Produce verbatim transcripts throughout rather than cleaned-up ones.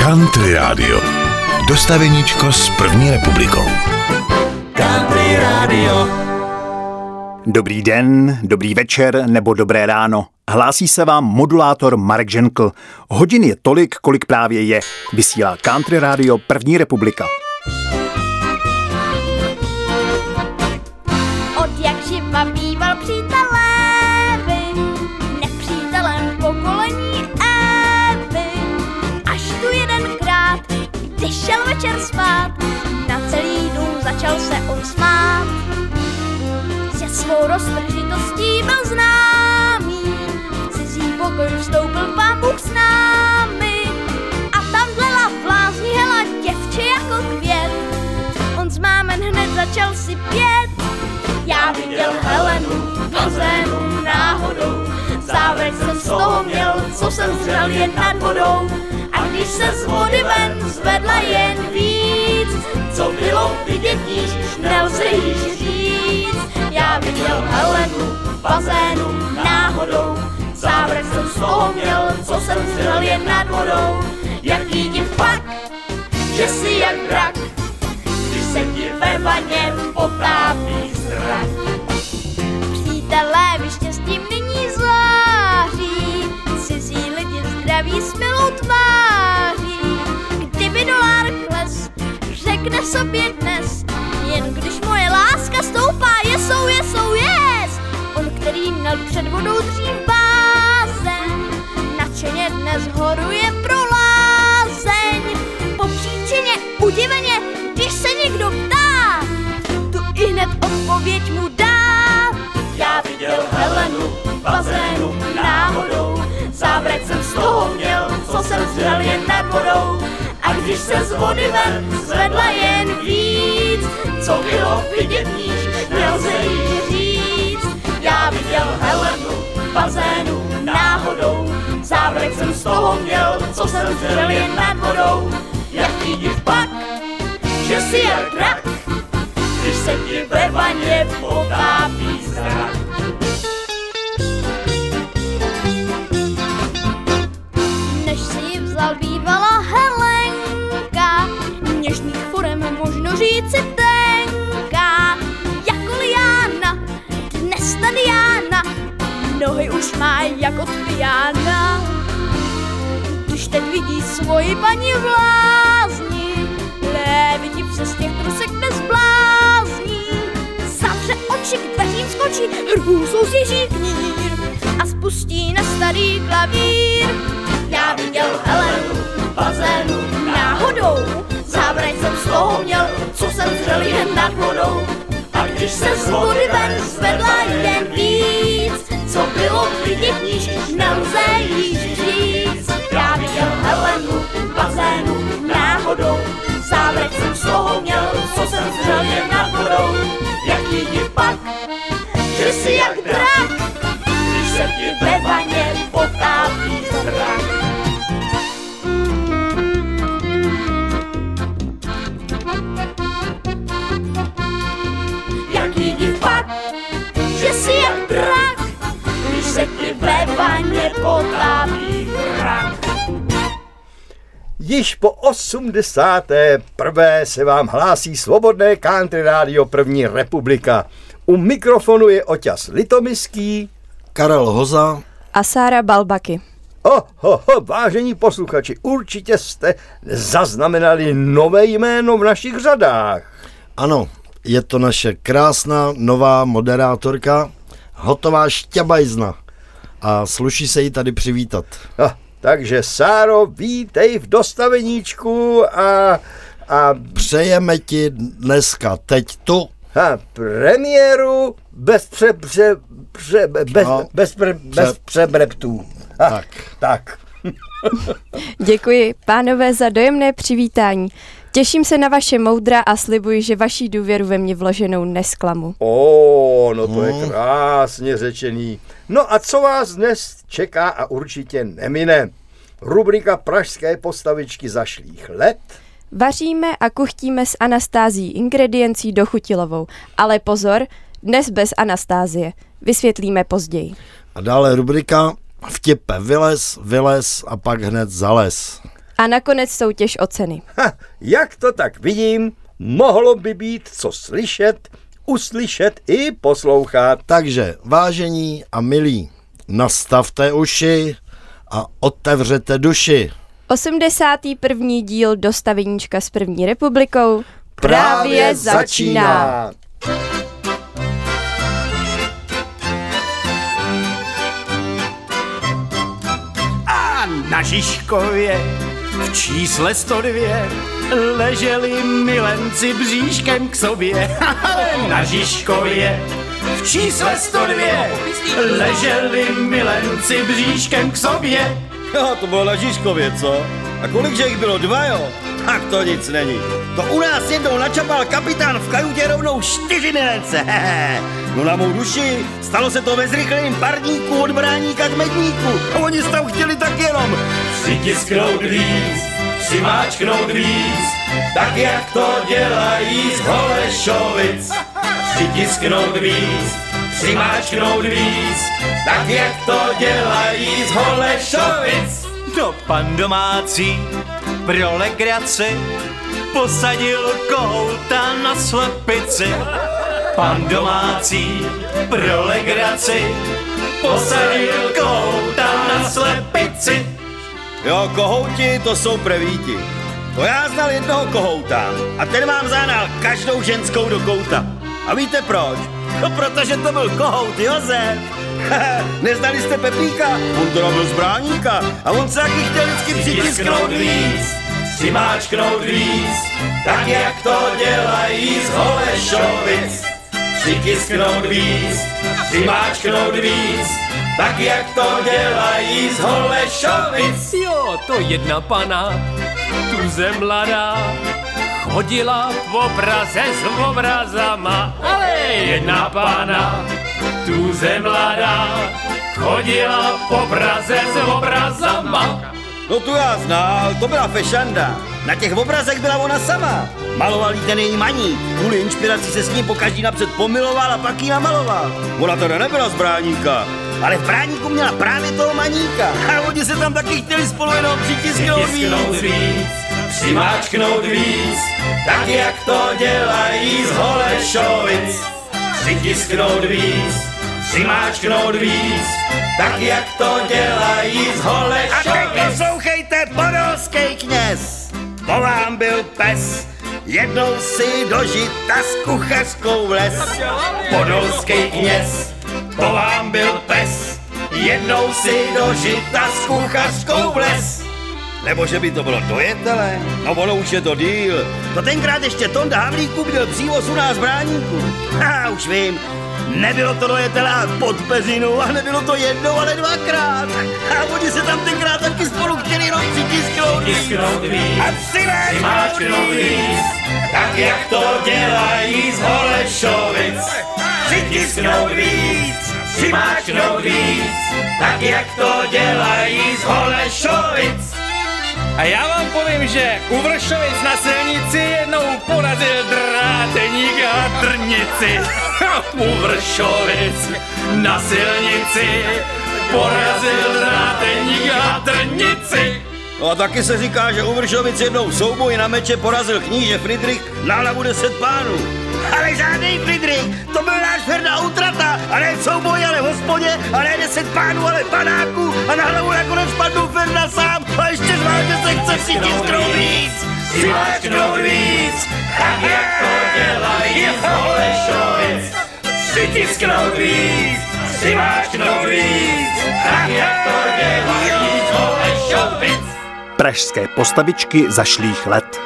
Country Radio. Dostaveníčko s první republikou. Country Radio. Dobrý den, dobrý večer nebo dobré ráno. Hlásí se vám modulátor Marek Ženkl. Hodin je tolik, kolik právě je. Vysílá Country Radio První republika. Od jak živa býval přítelé, nepřítelem pokolení Evy. Až tu jedenkrát, když šel večer spát, na celý dům začal se on smát. Se svou roztržitostí byl známý, v cizí pokoj vstoupil pán Bůh s námi. A tam dlela v lázni hela děvče jako květ, on s mámen hned začal si pět. Já viděl Helenu v bazénu náhodou, závrať jsem z toho měl, co jsem zřel jen nad vodou. A když se z vody ven zvedla jen víc, co bylo vidět níž, nelze již říct. Já viděl Helenu v bazénu náhodou, závrať jsem z toho měl, co jsem zřel jen nad vodou. Jaký div pak, že si jak drak, když se ti ve vaně potápí zrak. Přátelé, vy štěstím nyní září, cizí lidi zdraví s milou tváří. Kdyby dolár kles, řekne sobě dnes, jen když moje láska stoupá, jesou, jesou, yes. On, který měl před vodou dřív bázeň, nadšeně dnes horuje pro lázeň. Po příčině udiveně, když se někdo ptá, tu ihned odpověď mu dá. Já viděl Helenu v bazénu náhodou, závrať jsem z toho měl, co jsem zřel jen nad vodou. A když se z vody ven zvedla jen víc, co bylo vidět níž, nelze jí říct. Já viděl Helenu v bazénu náhodou, závrať jsem z toho měl, co jsem zřel jen nad vodou. Jaký div pak, že si jak drak, když se ti ve vaně potápí zrak. Než si ji vzal bývala Helenka, něžných forem možno říci tenká, jako liána, dnes tady Jána, nohy už má jako Tviána. Když teď vidí svoji paní v lázni, lévidí přes těch trusek nezblázní. Zavře oči, k dveřím skočí, hrbu soutěží knír a spustí na starý klavír. Já viděl Helenu v bazénu náhodou, závrať jsem z toho měl, co jsem zřel jen nad vodou. A když se z vody ven zvedla jen víc, co bylo vidět níž, nelze již říct. Já viděl Helenu v bazénu náhodou, závrať jsem z toho měl, co jsem zřel jen nad vodou. Jaký div pak, že si jak drak, když se ti ve vaně potápí zrak. Jaký div pak, že si jak drak, když se ti ve vaně potápí zrak. Již po osmdesáté prvé se vám hlásí Svobodné Country Radio První republika. U mikrofonu je Oťas Litomyský, Karel Hoza a Sára Balbaky. Oh, oh, oh, vážení posluchači, určitě jste zaznamenali nové jméno v našich řadách. Ano, je to naše krásná nová moderátorka, hotová šťabajzna a sluší se jí tady přivítat. Ah. Takže Sáro, vítej v dostaveníčku a, a... přejeme ti dneska teď tu a premiéru bez pře, pře, pře, bez, no, bez, pre, bez pře... přebreptů. Ah, tak. Tak. Děkuji, pánové, za dojemné přivítání. Těším se na vaše moudra a slibuji, že vaší důvěru ve mě vloženou nesklamu. Ó, no to hmm. je krásně řečený. No a co vás dnes čeká a určitě nemine? Rubrika Pražské postavičky zašlých let. Vaříme a kuchtíme s Anastázií ingrediencí dochutilovou. Ale pozor, dnes bez Anastázie. Vysvětlíme později. A dále rubrika Vtipe vylez, vylez a pak hned zales. A nakonec soutěž o ceny. Ha, jak to tak vidím, mohlo by být co slyšet, uslyšet i poslouchat. Takže, vážení a milí, nastavte uši a otevřete duši. osmdesátý první díl Dostaveníčka s první republikou právě začíná. A na Žižkově v čísle sto dva leželi milenci bříškem k sobě. Na Žižkově v čísle sto dva leželi milenci bříškem k sobě. Jo, to bylo na Žižkově, co? A kolikže jich bylo, dva, jo? Tak to nic není. To u nás jednou načapal kapitán v kajutě rovnou čtyři milence. No na mou duši, stalo se to ve zrychleným parníku od bráníka k medníku. A oni tam chtěli tak jenom Přitisknout víc, přimáčknout víc, tak jak to dělají z Holešovic. Přitisknout víc, přimáčknout víc, tak jak to dělají z Holešovic. No pan domácí pro legraci posadil kohouta na slepici. Pan domácí pro legraci posadil kohouta na slepici. Jo, kohouti, to jsou prevíti. To já znal jednoho kohouta a ten vám zahnal každou ženskou do kouta. A víte proč? No protože to byl kohout Josef. Neznali jste Pepíka? On to byl z bráníka a on se taky chtěl vždycky přitisknout víc. Přimáčknout víc, tak jak to dělají z Holešovic. Přitisknout víc, přimáčknout víc, tak jak to dělají z Holešovic. Jo, to jedna pana, tuze mladá, chodila po Praze s obrazama. Ale jedna pana, tuze mladá, chodila po Praze s obrazama. No tu já znal, to byla Fešanda. Na těch obrazech byla ona sama. Maloval jí ten její maník. Kvůli inspiraci se s ním pokaždý napřed pomiloval a pak jí namaloval. Ona teda nebyla z bráníka, ale v bráníku měla právě toho maníka. A oni se tam taky chtěli spolu jenom přitisknout víc. víc, přimáčknout víc, tak jak to dělají z Holešovic. Přitisknout víc, přimáčknout víc, tak jak to dělají z Holešovic. A teď poslouchejte, podolský kněz, to vám byl pes, jednou si do žita s kuchařkou vlez. Podolský kněz, to vám byl pes, jednou si do žita s kuchařkou vlez. Nebo že by to bylo dojetele? No ono už je to díl. To tenkrát ještě Tonda Havlíků byl přívoz u nás v bráníku. Ha, už vím. Nebylo to dojetele pod peřinu a nebylo to jednou, ale dvakrát. A oni se tam tenkrát taky spolu chtěli jenom přitisknout víc. A přimáčknout víc, tak jak to dělají z Holešovic. Přitisknout víc, přimáčknout víc, tak jak to dělají z Holešovic. A já vám povím, že u Vršovic na silnici jednou porazil dráteník hadrnici. U Vršovic na silnici porazil dráteník hadrnici. No a taky se říká, že u Vršovic jednou souboj na meče porazil kníže Fridrich na hlavu deset pánů. Ale žádný Fridrich, to byl náš Ferda Utrata, a ne souboj, ale v hospodě, a ne deset pánů, ale panáků, a na hlavu nakonec padl Ferda sám, a ještě zvál, že se chce přitisknout víc. Přimáčknout víc, tak jak to dělají z Holešovic. Přitisknout víc, přimáčknout víc, tak jak to dělají z Holešovic. Pražské postavičky zašlých let.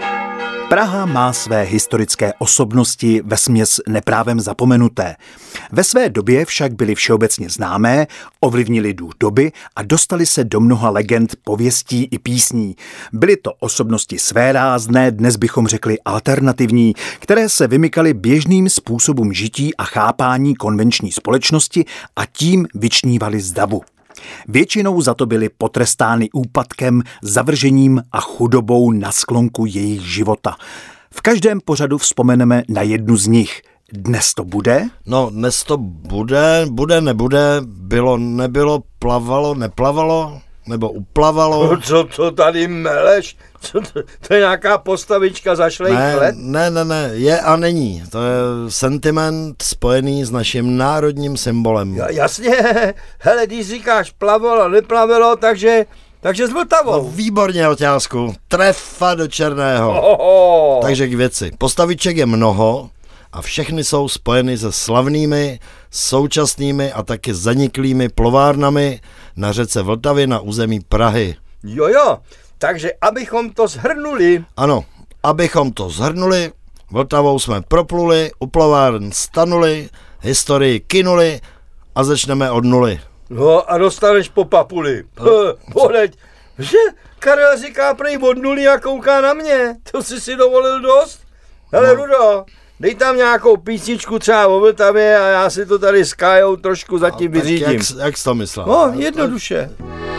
Praha má své historické osobnosti vesměs neprávem zapomenuté. Ve své době však byly všeobecně známé, ovlivnili duch doby a dostali se do mnoha legend, pověstí i písní. Byly to osobnosti svérázné, dnes bychom řekli alternativní, které se vymykaly běžným způsobům žití a chápání konvenční společnosti a tím vyčnívaly z davu. Většinou za to byly potrestány úpadkem, zavržením a chudobou na sklonku jejich života. V každém pořadu vzpomeneme na jednu z nich. Dnes to bude? No, dnes to bude, bude, nebude, bylo, nebylo, plavalo, neplavalo. nebo uplavalo. Co to tady meleš? Co to, to je nějaká postavička zašlejch Ne, let? ne, ne, ne, je a není. To je sentiment spojený s naším národním symbolem. Ja, jasně, hele, když říkáš plavalo, neplavilo, takže, takže s No, Vltavou. výborně, Oťásku, trefa do černého. Oho. Takže k věci. Postaviček je mnoho a všechny jsou spojeny se slavnými, současnými a taky zaniklými plovárnami na řece Vltavy na území Prahy. Jo, jo, takže abychom to shrnuli, Ano, abychom to zhrnuli, Vltavou jsme propluli, u plováren stanuli, historii kinuli a začneme od nuly. no a dostaneš po papuli. Podeď, že Karel říká prej od nuly a kouká na mě, to jsi si dovolil dost? Hele, No. Rudo, dej tam nějakou písničku třeba o Vltavě a já si to tady s Kájou trošku zatím Tak vyřídím. jak, jak jsi to myslel? No, jednoduše.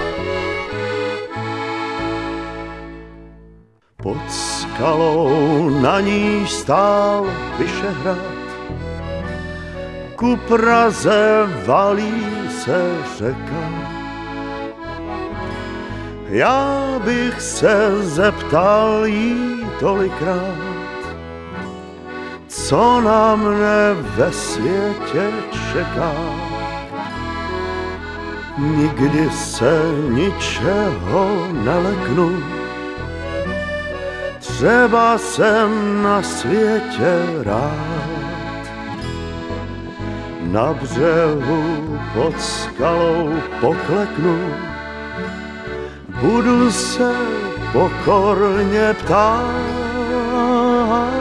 Pod skalou na níž stál Vyšehrad, ku Praze valí se řeka. Já bych se zeptal jí tolikrát, co na mne ve světě čeká. Nikdy se ničeho neleknu, třeba jsem na světě rád. Na břehu pod skalou pokleknu, budu se pokorně ptát.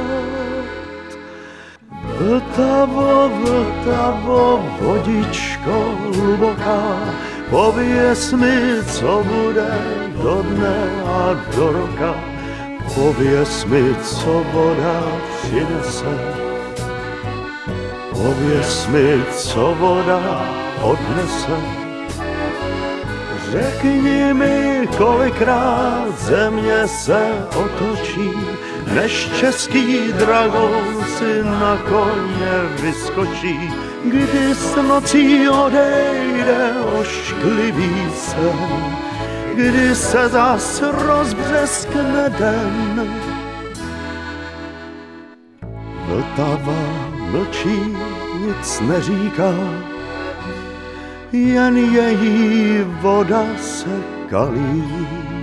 Vltavo, Vltavo, vodičko hluboká, pověz mi, co bude do dne a do roka. Pověz mi, co voda přinese, pověz mi, co voda odnese. Řekni mi, kolikrát země se otočí, než český dragon si na koně vyskočí, kdy s nocí odejde ošklivý sen, kdy se zas rozbřeskne den. Vltava mlčí, nic neříká, jen její voda se kalí.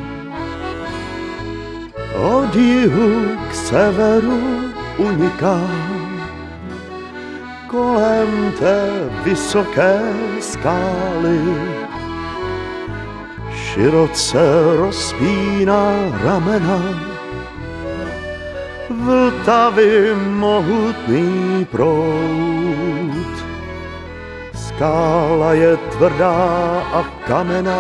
Od jihu k severu uniká, kolem té vysoké skály široce rozpíná ramena. Vltavy mohutný proud, skála je tvrdá a kamenná.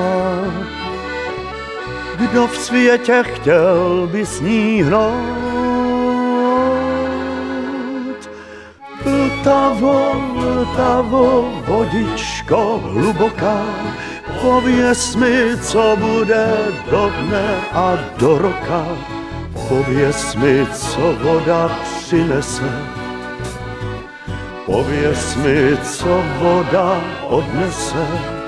Kdo v světě chtěl by s ní hnout? Vltavo, Vltavo, vodičko hluboká, pověz mi, co bude do dne a do roka. Pověz mi, co voda přinese, pověz mi, co voda odnese.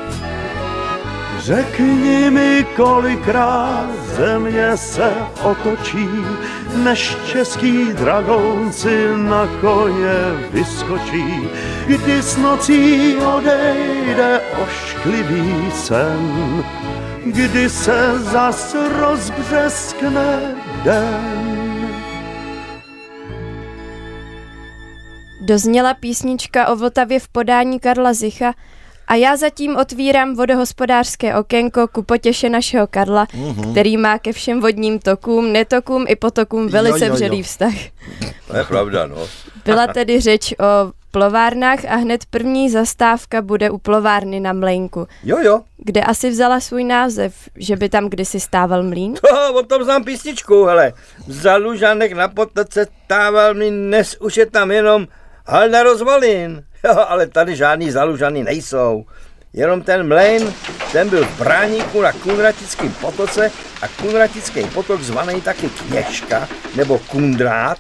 Řekni mi, kolikrát země se otočí, než český dragon si na koně vyskočí, kdy s nocí odejde ošklivý sen, kdy se zas rozbřeskne den. Dozněla písnička o Vltavě v podání Karla Zicha a já zatím otvírám vodohospodářské okénko ku potěše našeho Karla, mm-hmm. který má ke všem vodním tokům, netokům i potokům velice jo, jo, jo. vřelý vztah. To je pravda, no. Byla tedy řeč o plovárnách a hned první zastávka bude u plovárny na Mlejnku. Jo, jo. Kde asi vzala svůj název, že by tam kdysi stával mlýn? To, o tom znám písničku, hele. Za Lužanek na potoce stával mlýn, dnes už je tam jenom halda rozvalin. Jo, ale tady žádný zalužany nejsou. Jenom ten mlejn, ten byl v Bráníku na Kunratickém potoce a Kunratický potok zvaný taky Kněžka nebo Kundrát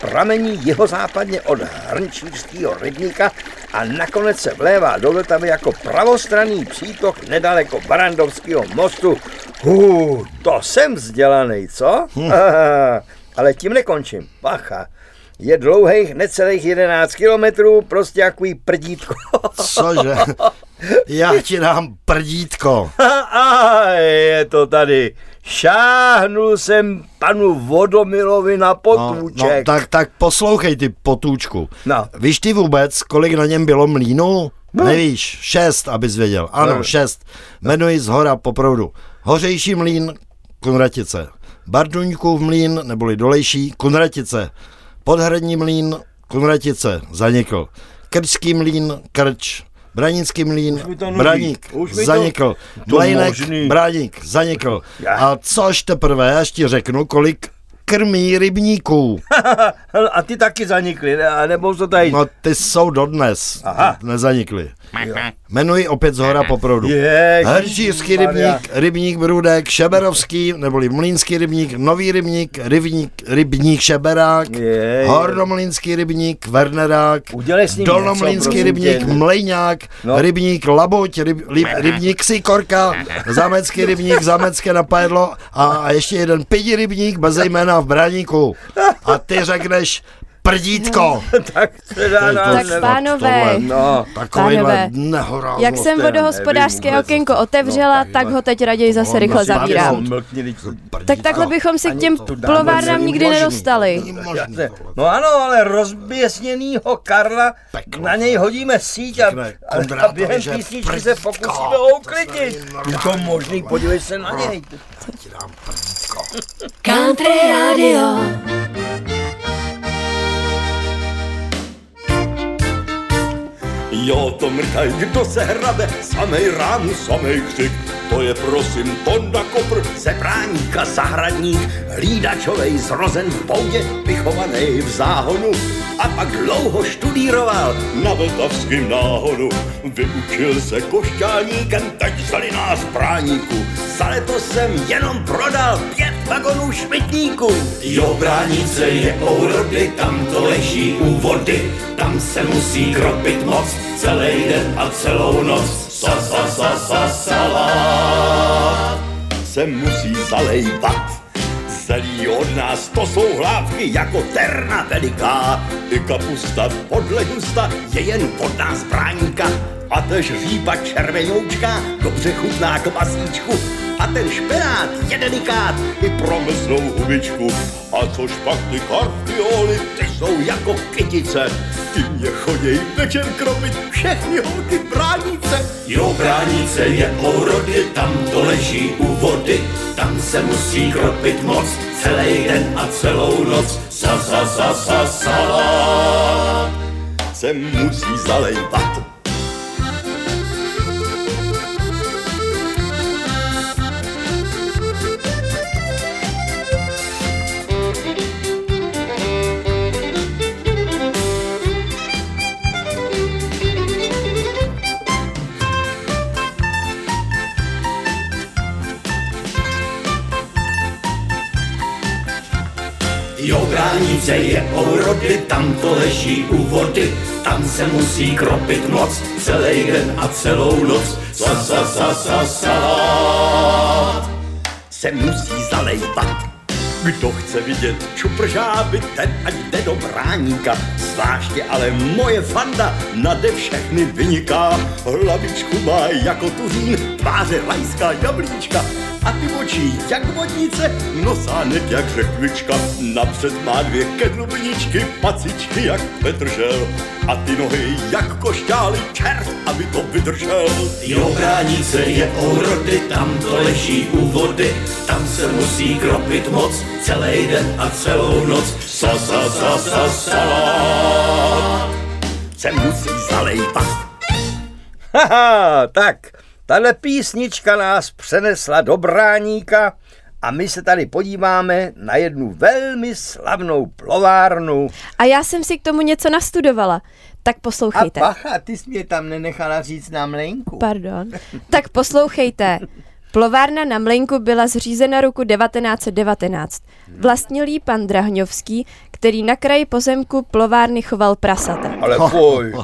pramení jihozápadně od Hrnčířského rybníka a nakonec se vlévá do Vltavy jako pravostranný přítok nedaleko Barandovského mostu. Hů, to jsem vzdělaný, co? Hm. Ale tím nekončím, bacha. Je dlouhých necelých jedenáct kilometrů, prostě jakový prdítko. Cože? Já ti dám prdítko. A je to tady. Šáhnul jsem panu Vodomilovi na potůček. No, no, tak, tak poslouchej ty potůčku. No. Víš ty vůbec, kolik na něm bylo mlýnů? No. Nevíš, šest, abys věděl. Ano, no. šest. Jmenuji zhora poproudu. Hořejší mlýn, Kunratice. Barduňkův mlýn, neboli Dolejší, Kunratice. Podhradní mlýn, Kunratice, zanikl. Krčský mlýn, Krč. Branický mlýn, Braník, zanikl. Mlejnek, Braník, zanikl. A což teprve, až ti řeknu, kolik krmí rybníků. A ty taky zanikly, ne? Nebo to tady... No ty jsou dodnes, Aha. nezanikly. Jmenuji opět zhora poproudu. Hrnčířský rybník, rybník Brůdek, Šeberovský, neboli Mlýnský rybník, Nový rybník, rybník, rybník Šeberák, Hornomlýnský rybník, Wernerák, Dolnomlýnský rybník, Mlejňák, no. Rybník Labuť, ryb, ryb, rybník Sikorka, Zámecký rybník, Zámecké napajedlo a, a ještě jeden pidi rybník bez jména v Braníku. A ty řekneš prdítko. Tak teda tak pánové, no. pánové, jak jsem vodohospodářské okénko otevřela, tak ho teď raději zase rychle zavírám. Tak takhle bychom si k těm plovárnám nikdy nedostali. No ano, ale rozběsněnýho Karla, na něj hodíme síť a, a během písničky se pokusíme ho uklidnit. Je to možný, podívej se na něj. Country Radio. Jo, to mrkaj, kdo se hrabe, samej rámu, samej křik. To je prosím Tonda Kopr, sebráníka zahradník, hlídačovej zrozen v poudě, vychovaný v záhonu. A pak dlouho študíroval na vltavským náhonu. Vyučil se košťálníkem, teď zaliná z bráníku. Za leto jsem jenom prodal pět vagonů šmitníků. Jo, bránice je ourody, tam to leží u vody. Tam se musí kropit moc, celý den a celou noc. Sa, sa, sa, sa, salát se musí zalejvat. Zelí od nás to jsou hlávky jako terna veliká. I kapusta podle gusta je jen od nás bráníka. A tež řípa červenoučka dobře chutná k masíčku. A ten špenát je delikát i pro mrzlou hubičku. A což pak ty karfioly, ty jsou jako kytice. Ty mě choděj večer kropit všechny holky bránice. Jo, bránice je ourody, tam to leží u vody. Tam se musí kropit moc, celý den a celou noc. Sa, sa, sa, sa, salát se musí zalejvat. Jo, bránice je ourody, tam to leží u vody. Tam se musí kropit moc, celý den a celou noc. Sa, sa, sa, sa, salát se musí zalejvat. Kdo chce vidět čupržáby, ten ať jde do bráníka. Zvláště ale moje fanda nade všechny vyniká. Hlavičku má jako tuřín, tváře rajská jablíčka. A ty oči jak vodnice, nosánek jak řekvička. Napřed má dvě kedlubničky, pacičky jak Petržel. A ty nohy jak košťály, čert, aby to vydržel. Jo, bránice je ourody, tam to leží u vody. Tam se musí kropit moc, celý den a celou noc. Sa, sa, sa, sa, salát se musí zalejvat. Haha, tak, tahle písnička nás přenesla do Bráníka a my se tady podíváme na jednu velmi slavnou plovárnu. A já jsem si k tomu něco nastudovala. Tak poslouchejte. A pacha, ty jsi mě tam nenechala říct na mlejnku. Pardon. Tak poslouchejte. Plovárna na Mlejnku byla zřízena roku devatenáct set devatenáct. Vlastnil jí pan Drahňovský, který na kraji pozemku plovárny choval prasata. Ale fuj.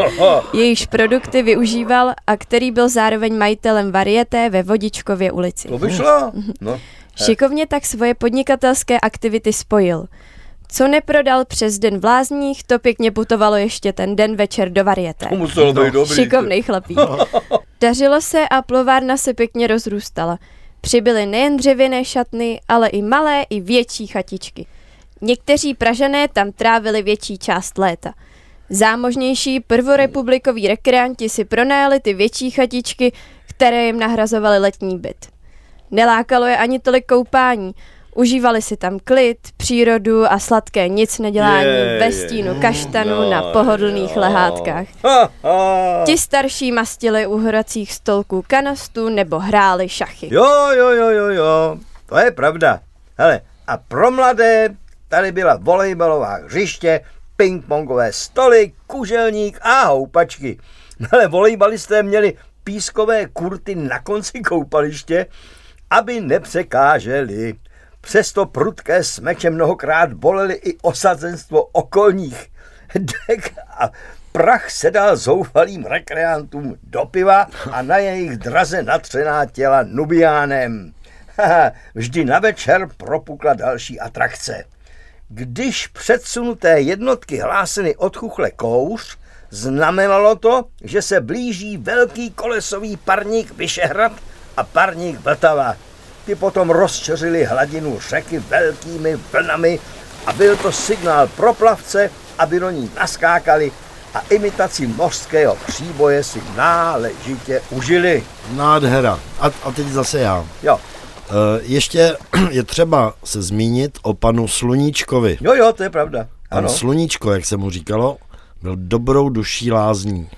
Jejíž produkty využíval a který byl zároveň majitelem varieté ve Vodičkově ulici. To by šlo. No. Šikovně tak svoje podnikatelské aktivity spojil. Co neprodal přes den v Lázních, to pěkně putovalo ještě ten den večer do varieté. To muselo být dobrý. Šikovnej chlapík. Dařilo se a plovárna se pěkně rozrůstala. Přibyly nejen dřevěné šatny, ale i malé i větší chatičky. Někteří Pražané tam trávili větší část léta. Zámožnější prvorepublikoví rekreanti si pronajali ty větší chatičky, které jim nahrazovaly letní byt. Nelákalo je ani tolik koupání. Užívali si tam klid, přírodu a sladké nic nedělání je, ve stínu je. kaštanu no, na pohodlných jo. lehátkách. Ha, ha. Ti starší mastili u hracích stolků kanostu nebo hráli šachy. Jo, jo, jo, jo, jo, to je pravda. Hele, a pro mladé tady byla volejbalová hřiště, pingpongové stoly, kuželník a houpačky. Ale volejbalisté měli pískové kurty na konci koupaliště, aby nepřekáželi. Přesto prudké smeče mnohokrát bolely i osazenstvo okolních dek a prach se dal zoufalým rekreantům do piva a na jejich draze natřená těla nubiánem. Vždy na večer propukla další atrakce. Když předsunuté jednotky hlásily od chuchle kouř, znamenalo to, že se blíží velký kolesový parník Vyšehrad a parník Vltava. Ty potom rozčeřili hladinu řeky velkými vlnami a byl to signál pro plavce, aby do ní naskákali a imitaci mořského příboje si náležitě užili. Nádhera. A, a teď zase já. Jo. E, ještě je třeba se zmínit o panu Sluníčkovi. Jo, jo, to je pravda. Pan ano. Sluníčko, jak se mu říkalo, byl dobrou duší lázní.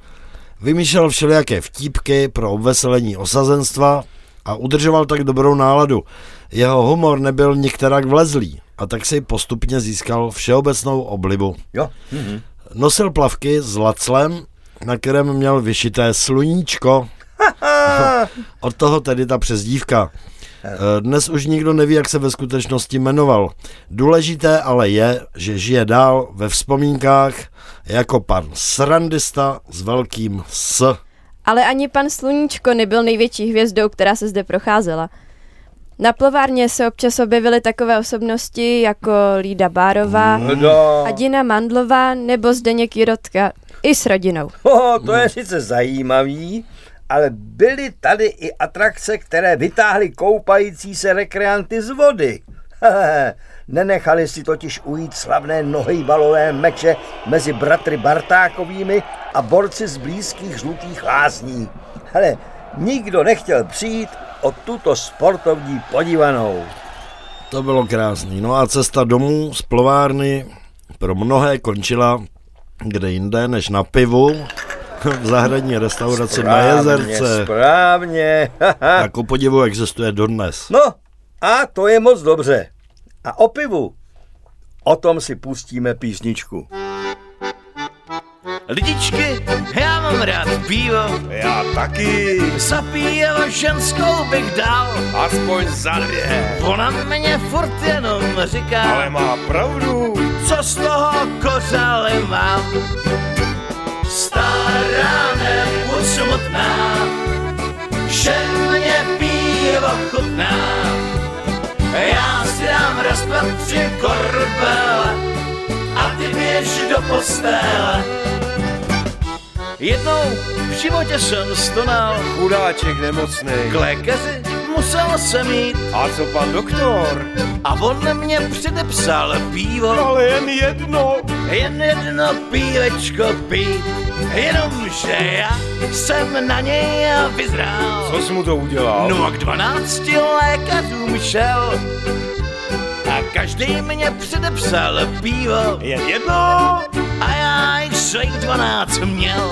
Vymýšlel všelijaké vtípky pro obveselení osazenstva a udržoval tak dobrou náladu. Jeho humor nebyl nikterak vlezlý a tak si postupně získal všeobecnou oblibu. Jo. Mhm. Nosil plavky s laclem, na kterém měl vyšité sluníčko. Od toho tedy ta přezdívka. Dnes už nikdo neví, jak se ve skutečnosti jmenoval. Důležité ale je, že žije dál ve vzpomínkách jako pan srandista s velkým S. Ale ani pan Sluníčko nebyl největší hvězdou, která se zde procházela. Na plovárně se občas objevily takové osobnosti jako Lída Bárová, no. Adina Mandlová nebo Zdeněk Jirotka. I s rodinou. Oh, to je sice zajímavý, ale byly tady i atrakce, které vytáhly koupající se rekreanty z vody. Nenechali si totiž ujít slavné nohejbalové meče mezi bratry Bartákovými a borci z blízkých Žlutých lázní. Hele, nikdo nechtěl přijít o tuto sportovní podívanou. To bylo krásný. No a cesta domů z plovárny pro mnohé končila kde jinde než na pivu v zahradní restauraci správně, na Jezerce. Správně. A ku podivu existuje dodnes. No a to je moc dobře. A o pivu, o tom si pustíme písničku. Lidičky, já mám rád pivo. Já taky. Za pivo ženskou bych dal. Aspoň za dvě. Ona mě furt jenom říká. Ale má pravdu. Co z toho kořále mám? Stará nebuď smutná, že mě pivo chutná. Já si dám raz, dva, tři korbele a ty běž do postele. Jednou v životě jsem stonal, chudáček nemocný. K lékaři musel jsem jít. A co pan doktor? A on mě předepsal pivo. Ale jen jedno. Jen jedno pívečko pít. Jenomže já jsem na něj vyzrál. Co jsi mu to udělal? No a k dvanácti lékařům šel. A každý mě předepsal pivo. Jen jedno. A já jich dvanáct měl.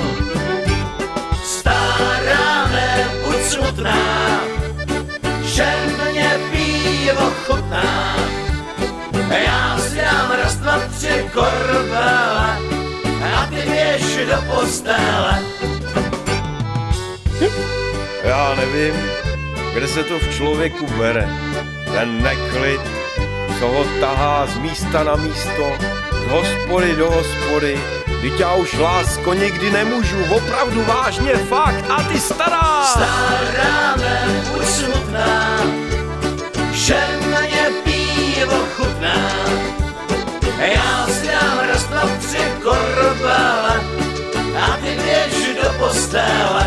Stará nebuď smutná, že mě pivo chutná. Já si dám raz, dva, tři korbele a ty běž do postele. Já nevím, kde se to v člověku bere. Ten neklid, co ho tahá z místa na místo, z hospody do hospody. Vždyť já už, lásko, nikdy nemůžu, opravdu vážně, fakt, a ty stará! Stará, nebuď smutná, že mě pivo chutná. Já si dám raz, dva, tři korbele a ty běž do postele.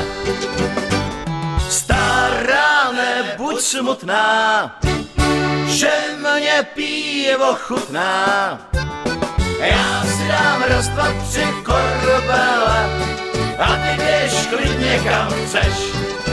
Stará, nebuď smutná, že mě pivo chutná. Já si dám raz, dva, tři korbele a ty běž klidně kam chceš.